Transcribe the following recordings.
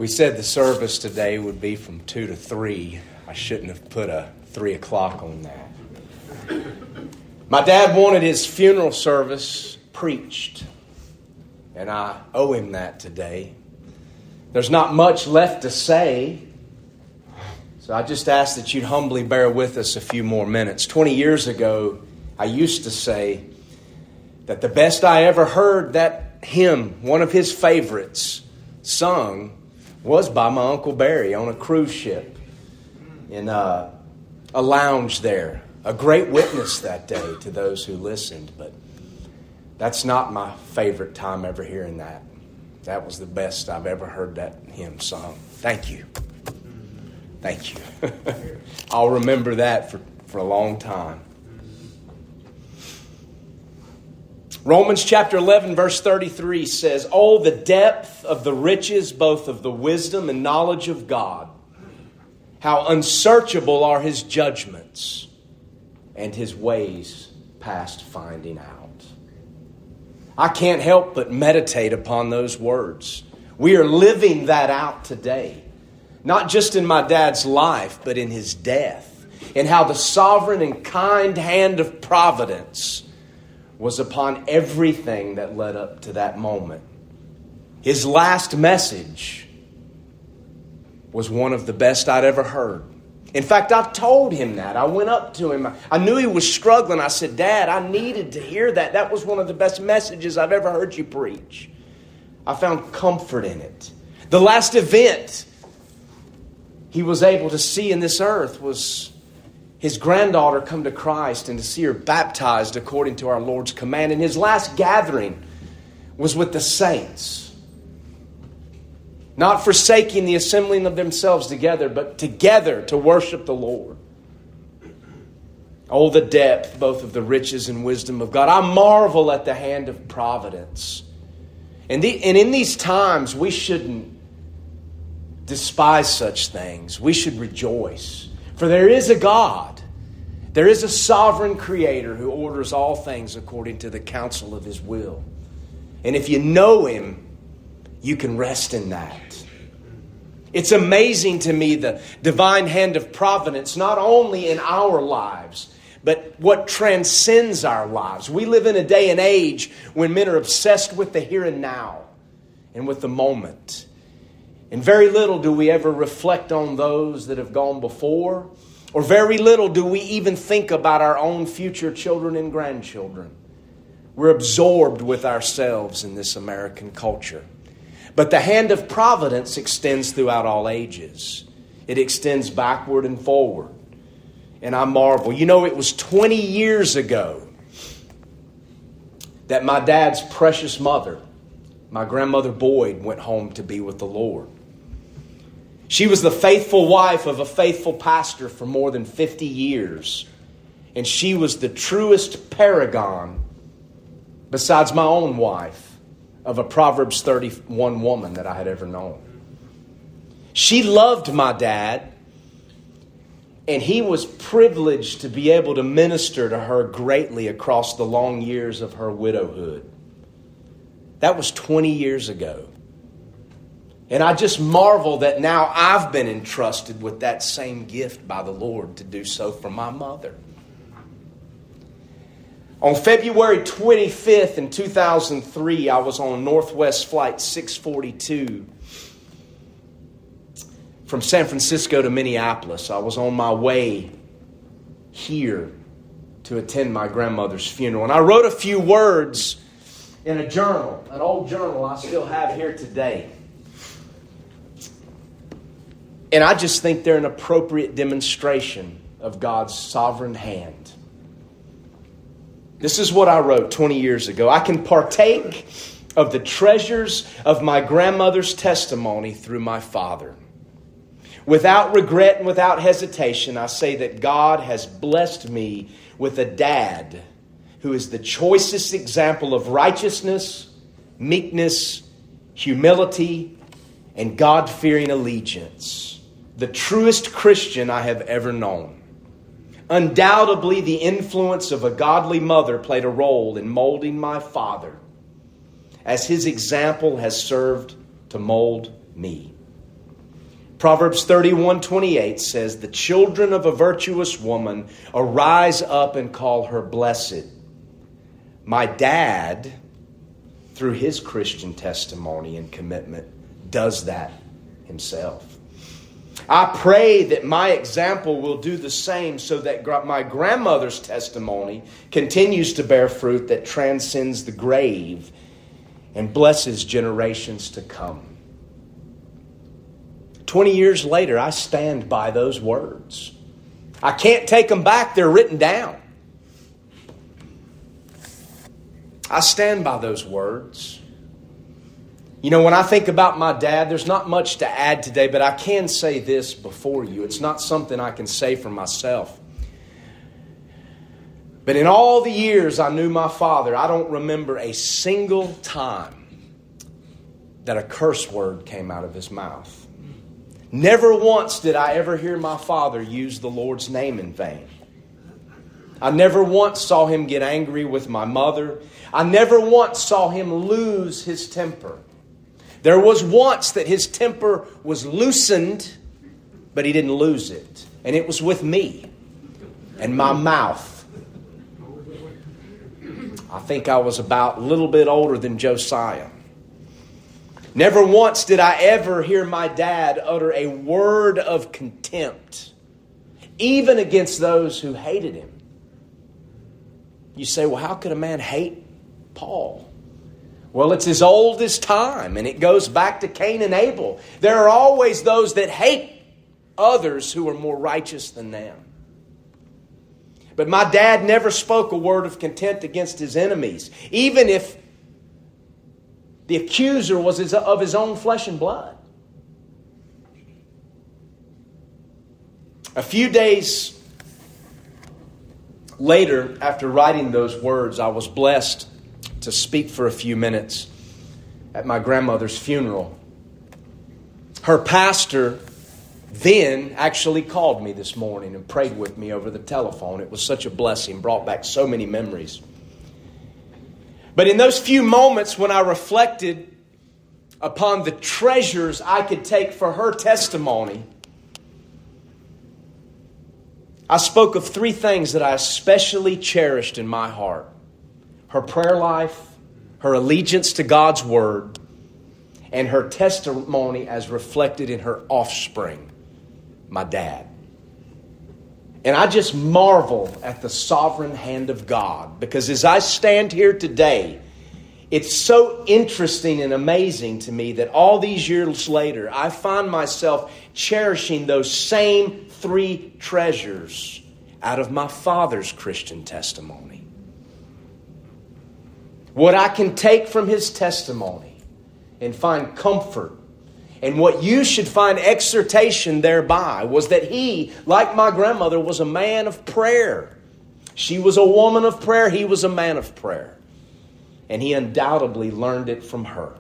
We said the service today would be from 2 to 3. I shouldn't have put a 3 o'clock on that. My dad wanted his funeral service preached, and I owe him that today. There's not much left to say, so I just ask that you'd humbly bear with us a few more minutes. 20 years ago, I used to say that the best I ever heard that hymn, one of his favorites, sung was by my Uncle Barry on a cruise ship in a lounge there. A great witness that day to those who listened, but that's not my favorite time ever hearing that. That was the best I've ever heard that hymn sung. Thank you. Thank you. I'll remember that for a long time. Romans chapter 11 verse 33 says, "Oh, the depth of the riches both of the wisdom and knowledge of God. How unsearchable are His judgments and His ways past finding out." I can't help but meditate upon those words. We are living that out today. Not just in my dad's life, but in his death. And how the sovereign and kind hand of providence was upon everything that led up to that moment. His last message was one of the best I'd ever heard. In fact, I told him that. I went up to him. I knew he was struggling. I said, "Dad, I needed to hear that. That was one of the best messages I've ever heard you preach." I found comfort in it. The last event he was able to see in this earth was his granddaughter come to Christ and to see her baptized according to our Lord's command. And his last gathering was with the saints. Not forsaking the assembling of themselves together, but together to worship the Lord. Oh, the depth both of the riches and wisdom of God. I marvel at the hand of providence. And in these times, we shouldn't despise such things. We should rejoice. For there is a God. There is a sovereign creator who orders all things according to the counsel of His will. And if you know Him, you can rest in that. It's amazing to me the divine hand of providence, not only in our lives, but what transcends our lives. We live in a day and age when men are obsessed with the here and now and with the moment. And very little do we ever reflect on those that have gone before, or very little do we even think about our own future children and grandchildren. We're absorbed with ourselves in this American culture. But the hand of providence extends throughout all ages. It extends backward and forward. And I marvel. You know, it was 20 years ago that my dad's precious mother, my grandmother Boyd, went home to be with the Lord. She was the faithful wife of a faithful pastor for more than 50 years. And she was the truest paragon, besides my own wife, of a Proverbs 31 woman that I had ever known. She loved my dad, and he was privileged to be able to minister to her greatly across the long years of her widowhood. That was 20 years ago. And I just marvel that now I've been entrusted with that same gift by the Lord to do so for my mother. On February 25th in 2003, I was on Northwest Flight 642 from San Francisco to Minneapolis. I was on my way here to attend my grandmother's funeral. And I wrote a few words in a journal, an old journal I still have here today. And I just think they're an appropriate demonstration of God's sovereign hand. This is what I wrote 20 years ago. I can partake of the treasures of my grandmother's testimony through my father. Without regret and without hesitation, I say that God has blessed me with a dad who is the choicest example of righteousness, meekness, humility, and God-fearing allegiance. The truest Christian I have ever known. Undoubtedly, the influence of a godly mother played a role in molding my father, as his example has served to mold me. Proverbs 31:28 says, "The children of a virtuous woman arise up and call her blessed." My dad, through his Christian testimony and commitment, does that himself. I pray that my example will do the same so that my grandmother's testimony continues to bear fruit that transcends the grave and blesses generations to come. 20 years later, I stand by those words. I can't take them back. They're written down. I stand by those words. You know, when I think about my dad, there's not much to add today, but I can say this before you. It's not something I can say for myself. But in all the years I knew my father, I don't remember a single time that a curse word came out of his mouth. Never once did I ever hear my father use the Lord's name in vain. I never once saw him get angry with my mother. I never once saw him lose his temper. There was once that his temper was loosened, but he didn't lose it. And it was with me and my mouth. I think I was about a little bit older than Josiah. Never once did I ever hear my dad utter a word of contempt, even against those who hated him. You say, well, how could a man hate Paul? Well, it's as old as time, and it goes back to Cain and Abel. There are always those that hate others who are more righteous than them. But my dad never spoke a word of contempt against his enemies, even if the accuser was of his own flesh and blood. A few days later, after writing those words, I was blessed to speak for a few minutes at my grandmother's funeral. Her pastor then actually called me this morning and prayed with me over the telephone. It was such a blessing, brought back so many memories. But in those few moments when I reflected upon the treasures I could take for her testimony, I spoke of three things that I especially cherished in my heart: her prayer life, her allegiance to God's Word, and her testimony as reflected in her offspring, my dad. And I just marvel at the sovereign hand of God, because as I stand here today, it's so interesting and amazing to me that all these years later, I find myself cherishing those same three treasures out of my father's Christian testimony. What I can take from his testimony and find comfort, and what you should find exhortation thereby, was that he, like my grandmother, was a man of prayer. She was a woman of prayer. He was a man of prayer. And he undoubtedly learned it from her.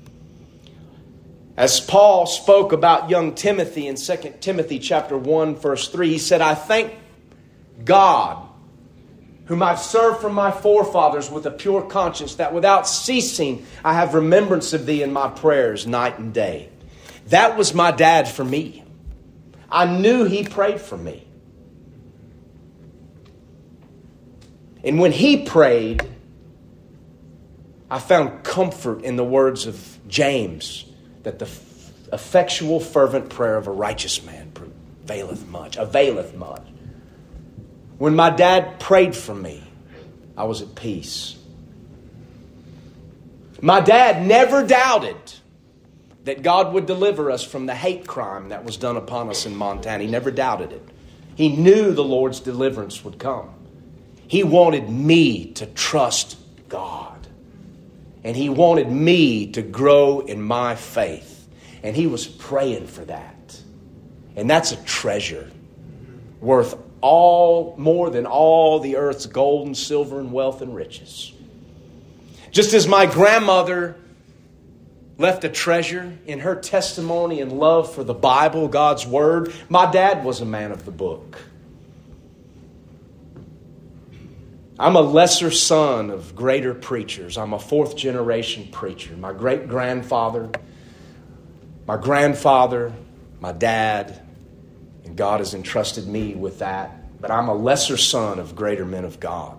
As Paul spoke about young Timothy in 2 Timothy chapter 1, verse 3, he said, "I thank God, whom I've served from my forefathers with a pure conscience, that without ceasing I have remembrance of thee in my prayers night and day." That was my dad for me. I knew he prayed for me. And when he prayed, I found comfort in the words of James, that the effectual fervent prayer of a righteous man availeth much. When my dad prayed for me, I was at peace. My dad never doubted that God would deliver us from the hate crime that was done upon us in Montana. He never doubted it. He knew the Lord's deliverance would come. He wanted me to trust God. And he wanted me to grow in my faith. And he was praying for that. And that's a treasure worth more than all the earth's gold and silver and wealth and riches. Just as my grandmother left a treasure in her testimony and love for the Bible, God's Word, my dad was a man of the book. I'm a lesser son of greater preachers. I'm a fourth generation preacher. My great-grandfather, my grandfather, my dad, and God has entrusted me with that. But I'm a lesser son of greater men of God.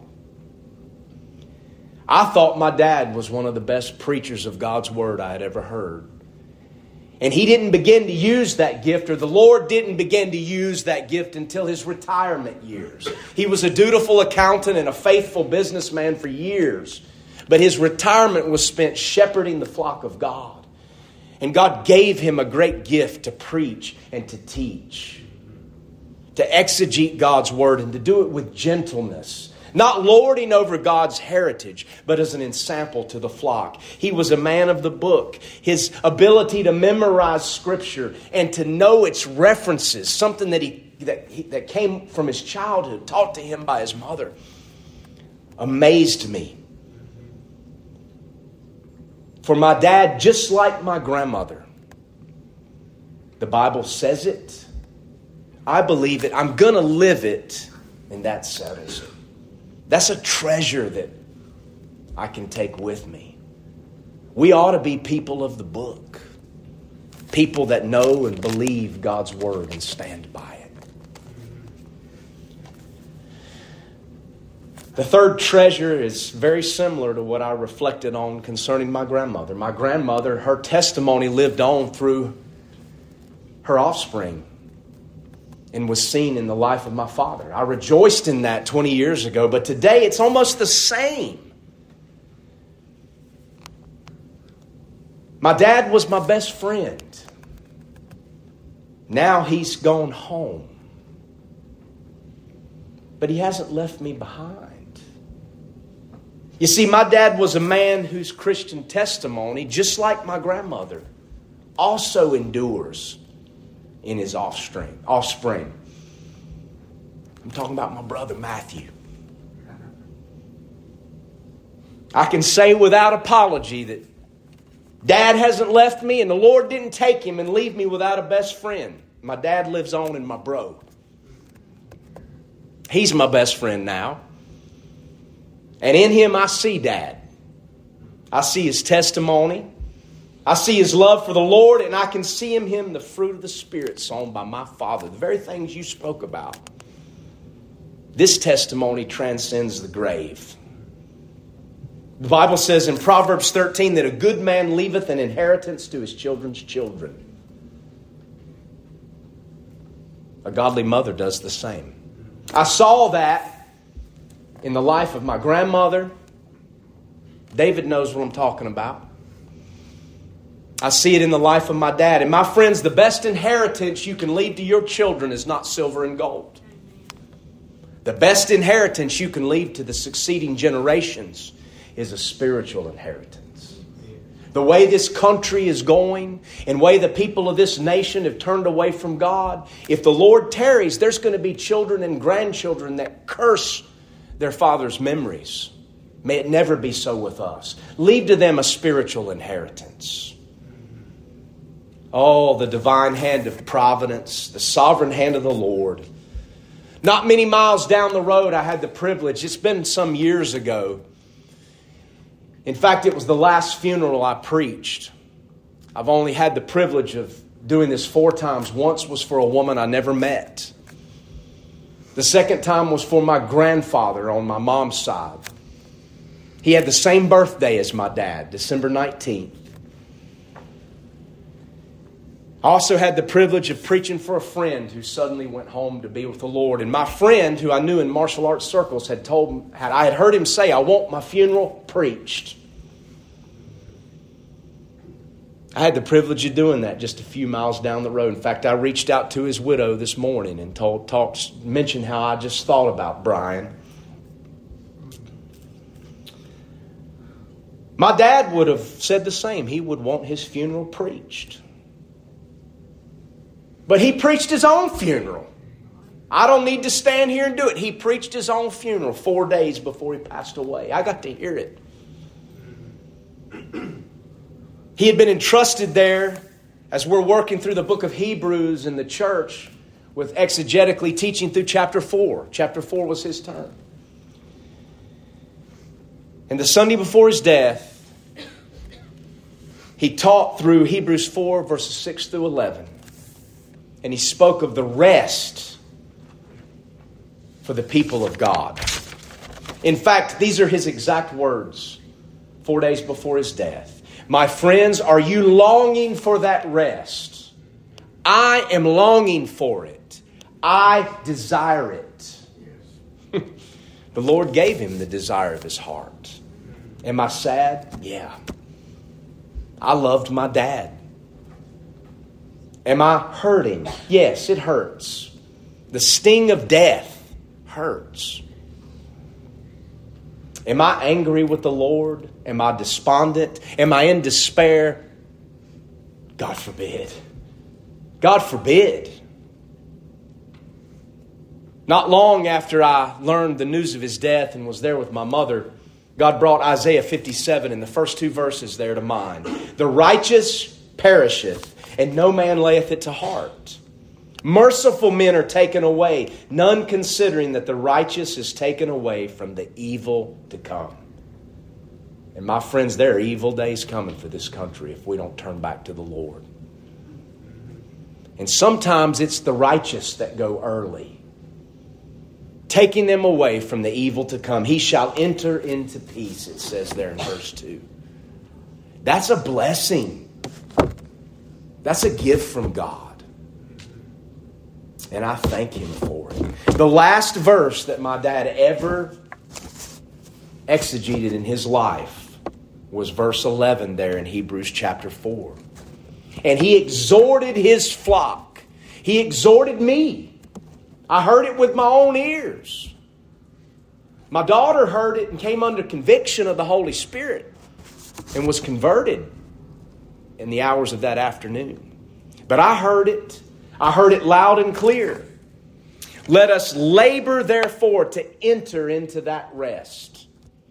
I thought my dad was one of the best preachers of God's Word I had ever heard. And he didn't begin to use that gift, or the Lord didn't begin to use that gift until his retirement years. He was a dutiful accountant and a faithful businessman for years. But his retirement was spent shepherding the flock of God. And God gave him a great gift to preach and to teach, to exegete God's Word and to do it with gentleness. Not lording over God's heritage, but as an ensample to the flock. He was a man of the book. His ability to memorize Scripture and to know its references, something that came from his childhood, taught to him by his mother, amazed me. For my dad, just like my grandmother, the Bible says it. I believe it. I'm going to live it, and that settles it. That's a treasure that I can take with me. We ought to be people of the book. People that know and believe God's Word and stand by it. The third treasure is very similar to what I reflected on concerning my grandmother. My grandmother, her testimony lived on through her offspring and was seen in the life of my father. I rejoiced in that 20 years ago, but today it's almost the same. My dad was my best friend. Now he's gone home. But he hasn't left me behind. You see, my dad was a man whose Christian testimony, just like my grandmother, also endures in his offspring. I'm talking about my brother Matthew. I can say without apology that Dad hasn't left me and the Lord didn't take him and leave me without a best friend. My dad lives on in my bro. He's my best friend now. And in him I see Dad. I see his testimony. I see his love for the Lord, and I can see in him the fruit of the Spirit sown by my father. The very things you spoke about. This testimony transcends the grave. The Bible says in Proverbs 13 that a good man leaveth an inheritance to his children's children. A godly mother does the same. I saw that in the life of my grandmother. David knows what I'm talking about. I see it in the life of my dad. And my friends, the best inheritance you can leave to your children is not silver and gold. The best inheritance you can leave to the succeeding generations is a spiritual inheritance. The way this country is going and the way the people of this nation have turned away from God, if the Lord tarries, there's going to be children and grandchildren that curse their father's memories. May it never be so with us. Leave to them a spiritual inheritance. Oh, the divine hand of providence, the sovereign hand of the Lord. Not many miles down the road, I had the privilege. It's been some years ago. In fact, it was the last funeral I preached. I've only had the privilege of doing this 4 times. Once was for a woman I never met. The second time was for my grandfather on my mom's side. He had the same birthday as my dad, December 19th. I also had the privilege of preaching for a friend who suddenly went home to be with the Lord. And my friend, who I knew in martial arts circles, I had heard him say, "I want my funeral preached." I had the privilege of doing that just a few miles down the road. In fact, I reached out to his widow this morning and mentioned how I just thought about Brian. My dad would have said the same. He would want his funeral preached. But he preached his own funeral. I don't need to stand here and do it. He preached his own funeral 4 days before he passed away. I got to hear it. He had been entrusted there, as we're working through the book of Hebrews in the church, with exegetically teaching through chapter 4. Chapter 4 was his turn. And the Sunday before his death, he taught through Hebrews 4, verses 6 through 11. And he spoke of the rest for the people of God. In fact, these are his exact words 4 days before his death. My friends, are you longing for that rest? I am longing for it. I desire it. The Lord gave him the desire of his heart. Am I sad? Yeah. I loved my dad. Am I hurting? Yes, it hurts. The sting of death hurts. Am I angry with the Lord? Am I despondent? Am I in despair? God forbid. God forbid. Not long after I learned the news of his death and was there with my mother, God brought Isaiah 57 and the first 2 verses there to mind. The righteous perisheth, and no man layeth it to heart. Merciful men are taken away, none considering that the righteous is taken away from the evil to come. And my friends, there are evil days coming for this country if we don't turn back to the Lord. And sometimes it's the righteous that go early, taking them away from the evil to come. He shall enter into peace, it says there in verse 2. That's a blessing. That's a gift from God. And I thank him for it. The last verse that my dad ever exegeted in his life was verse 11 there in Hebrews chapter 4. And he exhorted his flock. He exhorted me. I heard it with my own ears. My daughter heard it and came under conviction of the Holy Spirit and was converted in the hours of that afternoon. But I heard it. I heard it loud and clear. Let us labor, therefore, to enter into that rest,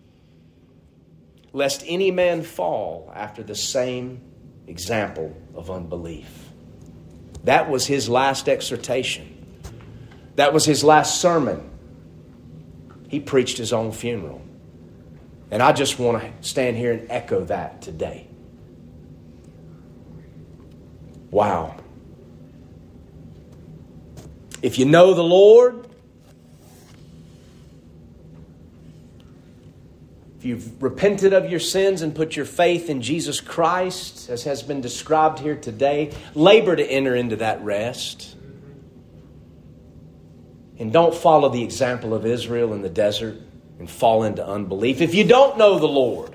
lest any man fall after the same example of unbelief. That was his last exhortation. That was his last sermon. He preached his own funeral. And I just want to stand here and echo that today. Wow. If you know the Lord, if you've repented of your sins and put your faith in Jesus Christ, as has been described here today, labor to enter into that rest. And don't follow the example of Israel in the desert and fall into unbelief. If you don't know the Lord,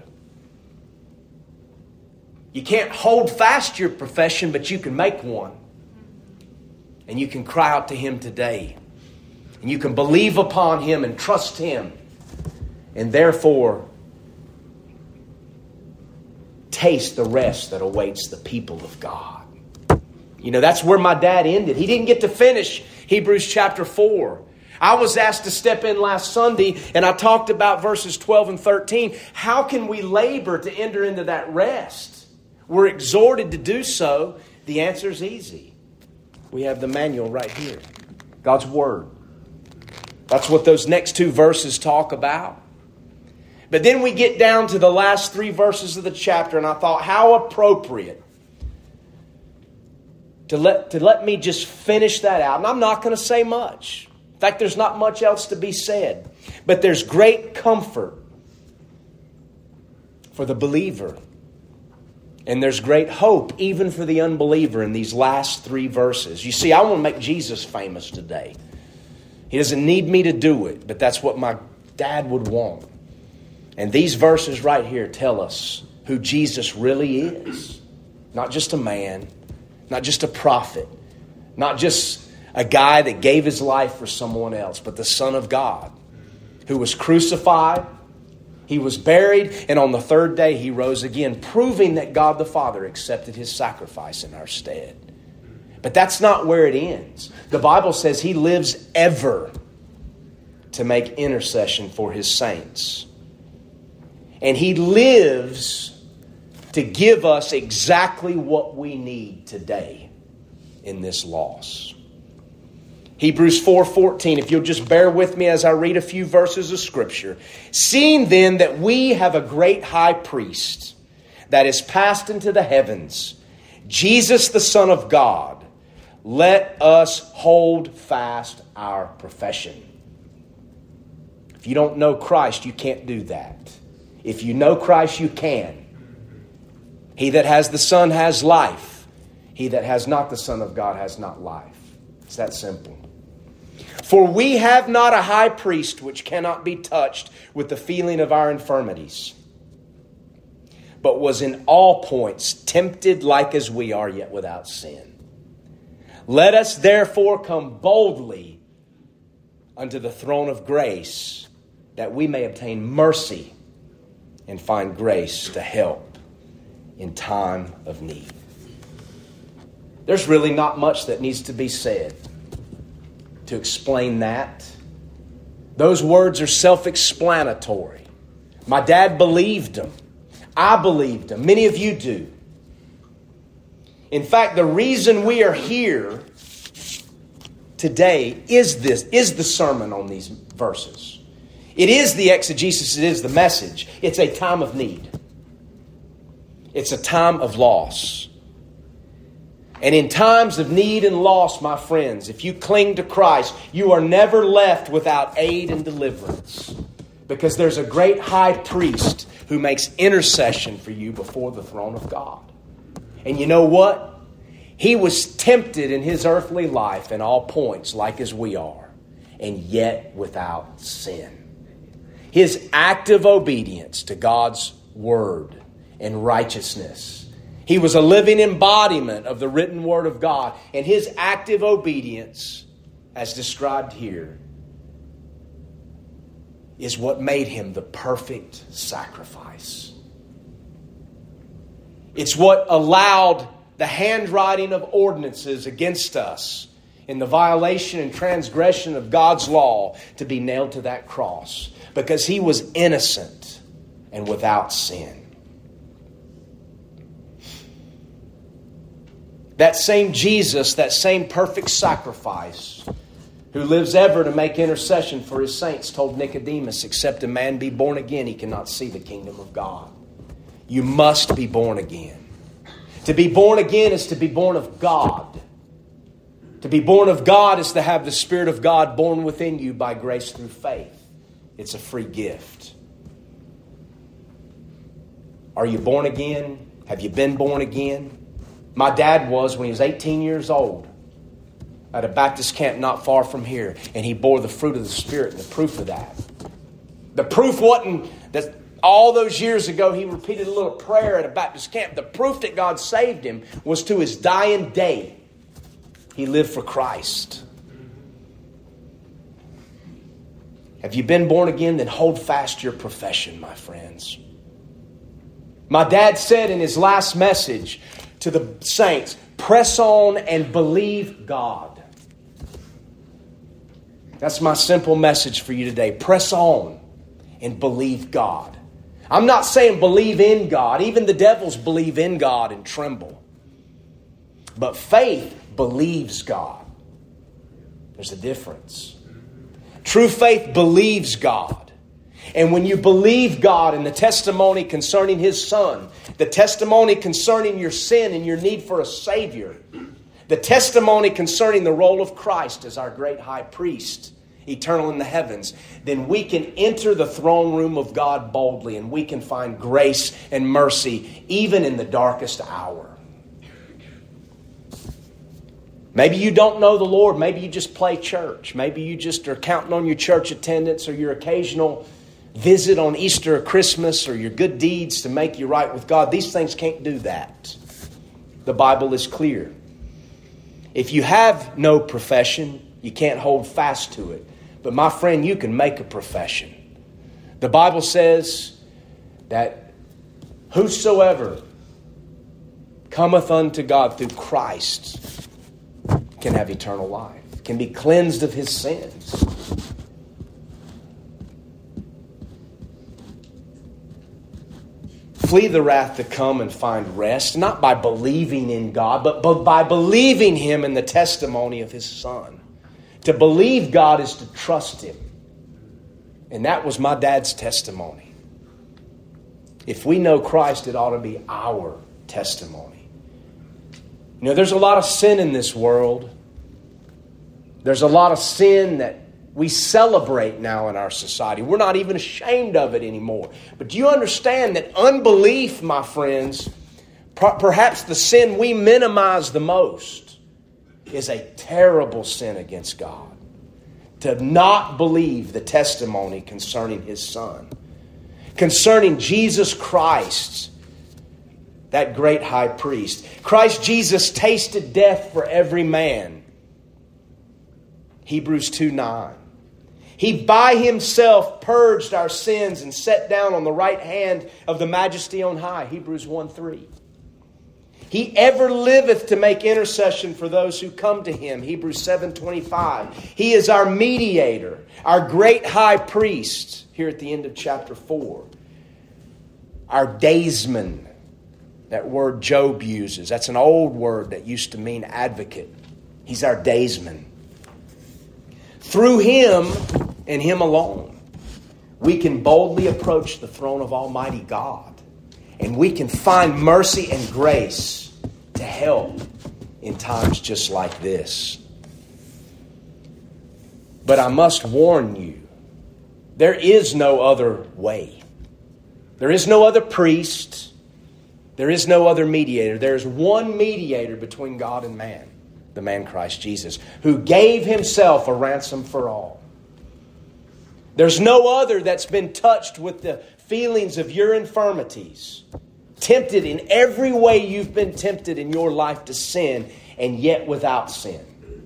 you can't hold fast your profession, but you can make one. And you can cry out to Him today. And you can believe upon Him and trust Him. And therefore, taste the rest that awaits the people of God. You know, that's where my dad ended. He didn't get to finish Hebrews chapter 4. I was asked to step in last Sunday and I talked about verses 12 and 13. How can we labor to enter into that rest? We're exhorted to do so. The answer is easy. We have the manual right here. God's Word. That's what those next 2 verses talk about. But then we get down to the last 3 verses of the chapter, and I thought, how appropriate to let me just finish that out. And I'm not going to say much. In fact, there's not much else to be said. But there's great comfort for the believer. And there's great hope even for the unbeliever in these last 3 verses. You see, I want to make Jesus famous today. He doesn't need me to do it, but that's what my dad would want. And these verses right here tell us who Jesus really is. Not just a man, not just a prophet, not just a guy that gave his life for someone else, but the Son of God who was crucified, He was buried, and on the 3rd day He rose again, proving that God the Father accepted His sacrifice in our stead. But that's not where it ends. The Bible says He lives ever to make intercession for His saints. And He lives to give us exactly what we need today in this loss. Hebrews 4:14, if you'll just bear with me as I read a few verses of Scripture. Seeing then that we have a great high priest that is passed into the heavens, Jesus the Son of God, let us hold fast our profession. If you don't know Christ, you can't do that. If you know Christ, you can. He that has the Son has life. He that has not the Son of God has not life. It's that simple. For we have not a high priest which cannot be touched with the feeling of our infirmities, but was in all points tempted like as we are, yet without sin. Let us therefore come boldly unto the throne of grace, that we may obtain mercy and find grace to help in time of need. There's really not much that needs to be said to explain that. Those words are self-explanatory. My dad believed them. I believed them. Many of you do. In fact, the reason we are here today is the sermon on these verses. It is the exegesis. It is the message. It's a time of need. It's a time of loss. And in times of need and loss, my friends, if you cling to Christ, you are never left without aid and deliverance. Because there's a great high priest who makes intercession for you before the throne of God. And you know what? He was tempted in his earthly life in all points, like as we are, and yet without sin. His active obedience to God's word and righteousness. He was a living embodiment of the written word of God. And his active obedience, as described here, is what made him the perfect sacrifice. It's what allowed the handwriting of ordinances against us in the violation and transgression of God's law to be nailed to that cross, because he was innocent and without sin. That same Jesus, that same perfect sacrifice, who lives ever to make intercession for his saints, told Nicodemus, except a man be born again, he cannot see the kingdom of God. You must be born again. To be born again is to be born of God. To be born of God is to have the Spirit of God born within you by grace through faith. It's a free gift. Are you born again? Have you been born again? My dad was when he was 18 years old at a Baptist camp not far from here. And he bore the fruit of the Spirit, and the proof of that. The proof wasn't that all those years ago he repeated a little prayer at a Baptist camp. The proof that God saved him was to his dying day. He lived for Christ. Have you been born again? Then hold fast your profession, my friends. My dad said in his last message to the saints, press on and believe God. That's my simple message for you today. Press on and believe God. I'm not saying believe in God. Even the devils believe in God and tremble. But faith believes God. There's a difference. True faith believes God. And when you believe God in the testimony concerning His Son, the testimony concerning your sin and your need for a Savior, the testimony concerning the role of Christ as our great high priest, eternal in the heavens, then we can enter the throne room of God boldly, and we can find grace and mercy even in the darkest hour. Maybe you don't know the Lord. Maybe you just play church. Maybe you just are counting on your church attendance or your occasional visit on Easter or Christmas or your good deeds to make you right with God. These things can't do that. The Bible is clear. If you have no profession, you can't hold fast to it. But my friend, you can make a profession. The Bible says that whosoever cometh unto God through Christ can have eternal life, can be cleansed of his sins. Flee the wrath to come and find rest, not by believing in God, but by believing Him in the testimony of His Son. To believe God is to trust Him. And that was my dad's testimony. If we know Christ, it ought to be our testimony. You know, there's a lot of sin in this world. There's a lot of sin that we celebrate now in our society. We're not even ashamed of it anymore. But do you understand that unbelief, my friends, perhaps the sin we minimize the most, is a terrible sin against God? To not believe the testimony concerning His Son, concerning Jesus Christ, that great high priest. Christ Jesus tasted death for every man. Hebrews 2:9. He by Himself purged our sins and sat down on the right hand of the Majesty on high. Hebrews 1:3. He ever liveth to make intercession for those who come to Him. Hebrews 7:25. He is our mediator, our great high priest, here at the end of chapter 4. Our daysman, that word Job uses. That's an old word that used to mean advocate. He's our daysman. Through Him and Him alone, we can boldly approach the throne of Almighty God. And we can find mercy and grace to help in times just like this. But I must warn you, there is no other way. There is no other priest. There is no other mediator. There is one mediator between God and man, the man Christ Jesus, who gave Himself a ransom for all. There's no other that's been touched with the feelings of your infirmities, tempted in every way you've been tempted in your life to sin, and yet without sin.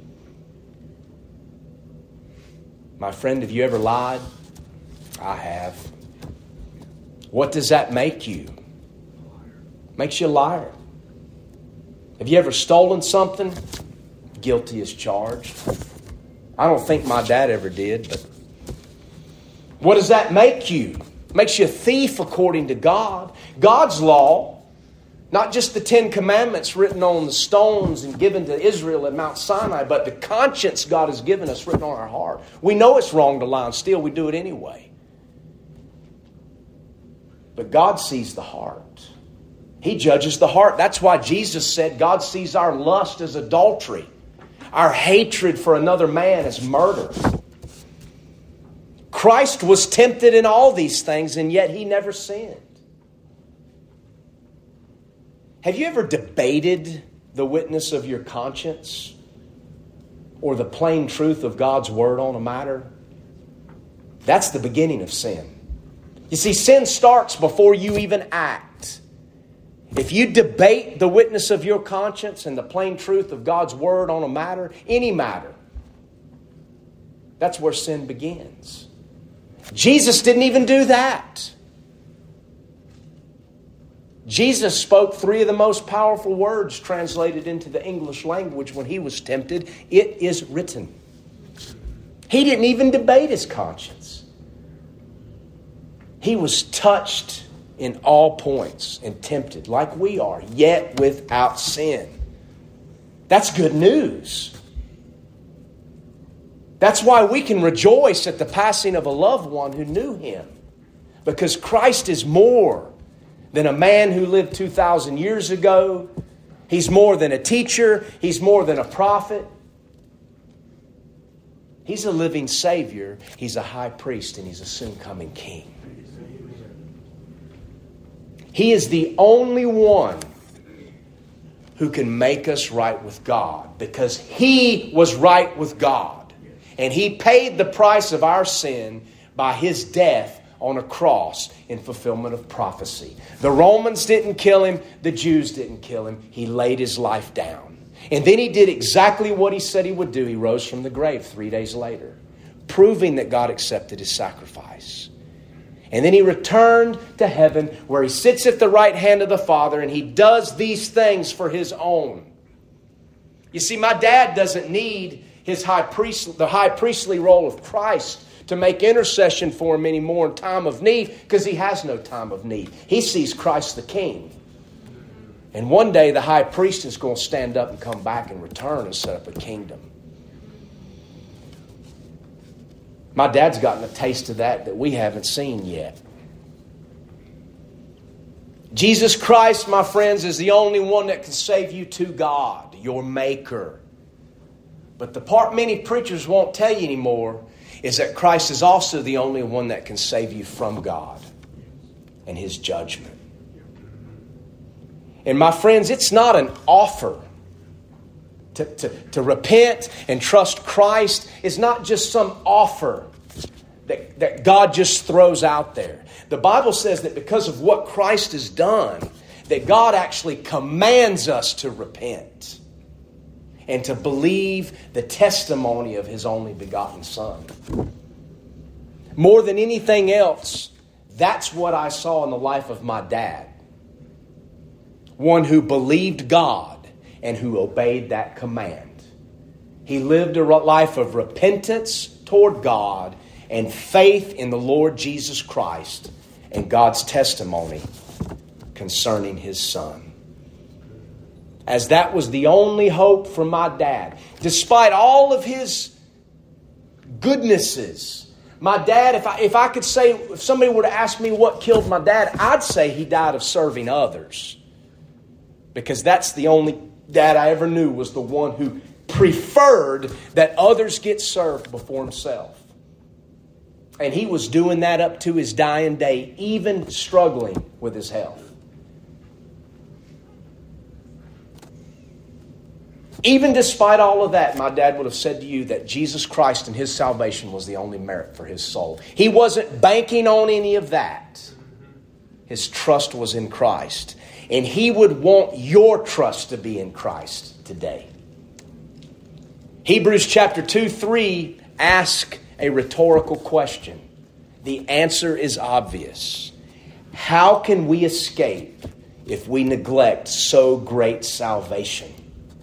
My friend, have you ever lied? I have. What does that make you? Makes you a liar. Have you ever stolen something? Guilty as charged. I don't think my dad ever did, but what does that make you? Makes you a thief according to God. God's law, not just the 10 Commandments written on the stones and given to Israel at Mount Sinai, but the conscience God has given us written on our heart. We know it's wrong to lie and steal. We do it anyway. But God sees the heart. He judges the heart. That's why Jesus said God sees our lust as adultery, our hatred for another man as murder. Christ was tempted in all these things, and yet He never sinned. Have you ever debated the witness of your conscience or the plain truth of God's Word on a matter? That's the beginning of sin. You see, sin starts before you even act. If you debate the witness of your conscience and the plain truth of God's Word on a matter, any matter, that's where sin begins. Jesus didn't even do that. Jesus spoke 3 of the most powerful words translated into the English language when He was tempted. It is written. He didn't even debate His conscience. He was touched in all points and tempted like we are, yet without sin. That's good news. That's why we can rejoice at the passing of a loved one who knew Him. Because Christ is more than a man who lived 2,000 years ago. He's more than a teacher. He's more than a prophet. He's a living Savior. He's a high priest, and He's a soon-coming King. He is the only one who can make us right with God, because He was right with God. And He paid the price of our sin by His death on a cross in fulfillment of prophecy. The Romans didn't kill Him. The Jews didn't kill Him. He laid His life down. And then He did exactly what He said He would do. He rose from the grave 3 days later, proving that God accepted His sacrifice. And then He returned to heaven, where He sits at the right hand of the Father, and He does these things for His own. You see, my dad doesn't need the high priestly role of Christ to make intercession for him anymore in time of need, because he has no time of need. He sees Christ the King. And one day the high priest is going to stand up and come back and return and set up a kingdom. My dad's gotten a taste of that we haven't seen yet. Jesus Christ, my friends, is the only one that can save you to God, your Maker. But the part many preachers won't tell you anymore is that Christ is also the only one that can save you from God and His judgment. And my friends, it's not an offer to repent and trust Christ. It's not just some offer that God just throws out there. The Bible says that because of what Christ has done, that God actually commands us to repent and to believe the testimony of His only begotten Son. More than anything else, that's what I saw in the life of my dad. One who believed God and who obeyed that command. He lived a life of repentance toward God and faith in the Lord Jesus Christ and God's testimony concerning His Son. As that was the only hope for my dad. Despite all of his goodnesses, my dad, if I could say, if somebody were to ask me what killed my dad, I'd say he died of serving others. Because that's the only dad I ever knew was the one who preferred that others get served before himself. And he was doing that up to his dying day, even struggling with his health. Even despite all of that, my dad would have said to you that Jesus Christ and His salvation was the only merit for his soul. He wasn't banking on any of that. His trust was in Christ. And he would want your trust to be in Christ today. Hebrews chapter 2:3 asks a rhetorical question. The answer is obvious. How can we escape if we neglect so great salvation?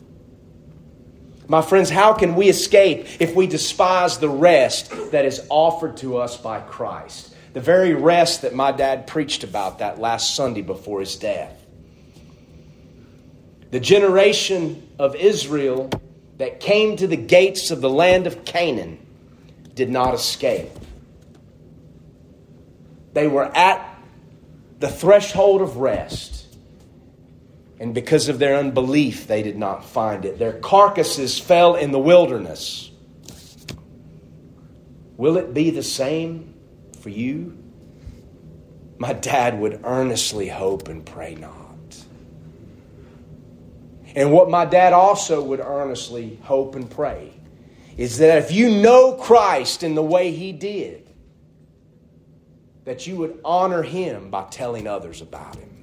My friends, how can we escape if we despise the rest that is offered to us by Christ? The very rest that my dad preached about that last Sunday before his death. The generation of Israel that came to the gates of the land of Canaan did not escape. They were at the threshold of rest. And because of their unbelief, they did not find it. Their carcasses fell in the wilderness. Will it be the same for you? My dad would earnestly hope and pray not. And what my dad also would earnestly hope and pray is that if you know Christ in the way he did, that you would honor Him by telling others about Him.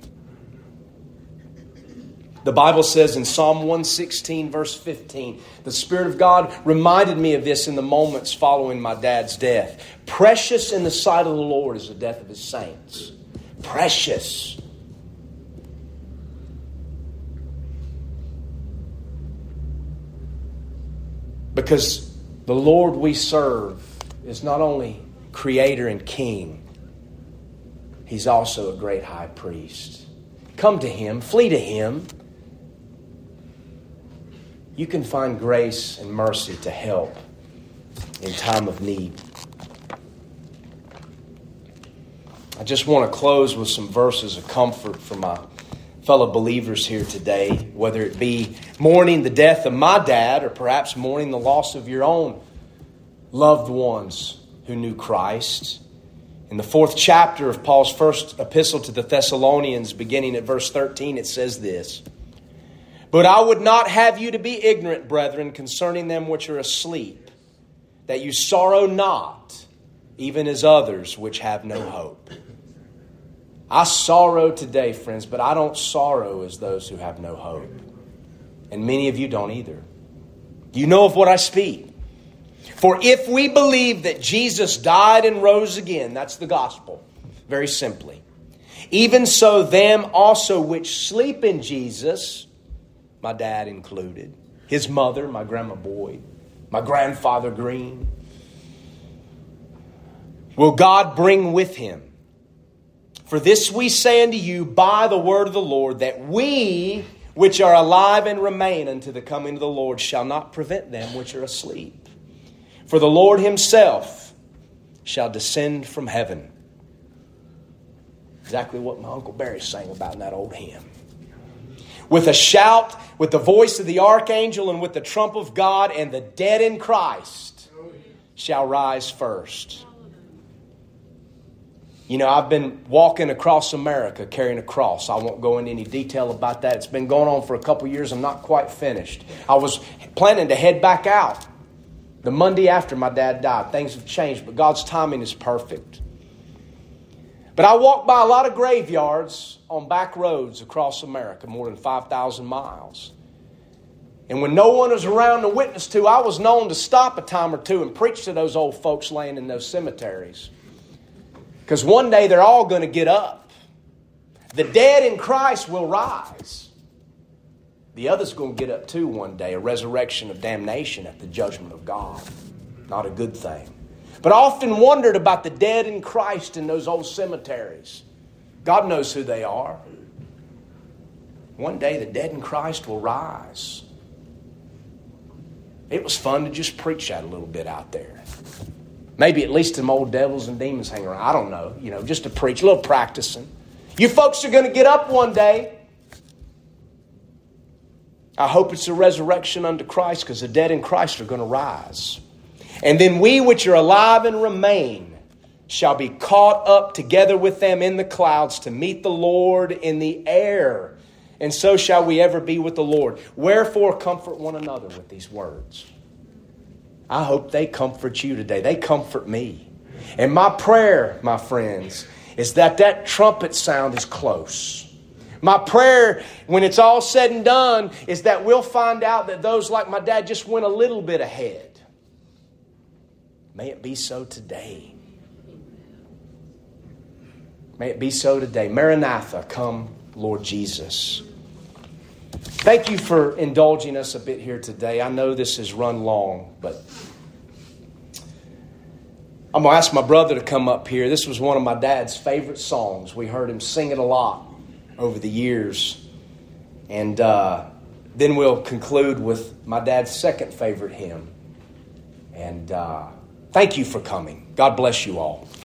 The Bible says in Psalm 116, verse 15, the Spirit of God reminded me of this in the moments following my dad's death. Precious in the sight of the Lord is the death of His saints. Precious. Because the Lord we serve is not only Creator and King, He's also a great high priest. Come to Him, flee to Him. You can find grace and mercy to help in time of need. I just want to close with some verses of comfort for my fellow believers here today, whether it be mourning the death of my dad or perhaps mourning the loss of your own loved ones who knew Christ. In the 4th chapter of Paul's first epistle to the Thessalonians, beginning at verse 13, it says this: But I would not have you to be ignorant, brethren, concerning them which are asleep, that you sorrow not, even as others which have no hope. I sorrow today, friends, but I don't sorrow as those who have no hope. And many of you don't either. You know of what I speak. For if we believe that Jesus died and rose again, that's the gospel, very simply. Even so, them also which sleep in Jesus, my dad included, his mother, my grandma Boyd, my grandfather Green, will God bring with Him. For this we say unto you by the word of the Lord, that we which are alive and remain unto the coming of the Lord shall not prevent them which are asleep. For the Lord Himself shall descend from heaven Exactly what my Uncle Barry sang about in that old hymn. With a shout, with the voice of the archangel, and with the trump of God, and the dead in Christ shall rise first. You know, I've been walking across America carrying a cross. I won't go into any detail about that. It's been going on for a couple years. I'm not quite finished. I was planning to head back out the Monday after my dad died. Things have changed, but God's timing is perfect. But I walked by a lot of graveyards on back roads across America, more than 5,000 miles. And when no one was around to witness to, I was known to stop a time or two and preach to those old folks laying in those cemeteries. Because one day they're all going to get up. The dead in Christ will rise. The other's going to get up too one day, a resurrection of damnation at the judgment of God. Not a good thing. But I often wondered about the dead in Christ in those old cemeteries. God knows who they are. One day the dead in Christ will rise. It was fun to just preach that a little bit out there. Maybe at least some old devils and demons hang around. I don't know. Just to preach, a little practicing. You folks are going to get up one day. I hope it's a resurrection unto Christ, because the dead in Christ are going to rise. And then we which are alive and remain shall be caught up together with them in the clouds to meet the Lord in the air. And so shall we ever be with the Lord. Wherefore comfort one another with these words. I hope they comfort you today. They comfort me. And my prayer, my friends, is that trumpet sound is close. My prayer, when it's all said and done, is that we'll find out that those like my dad just went a little bit ahead. May it be so today. May it be so today. Maranatha, come, Lord Jesus. Thank you for indulging us a bit here today. I know this has run long, but I'm going to ask my brother to come up here. This was one of my dad's favorite songs. We heard him sing it a lot over the years. And then we'll conclude with my dad's second favorite hymn. And thank you for coming. God bless you all.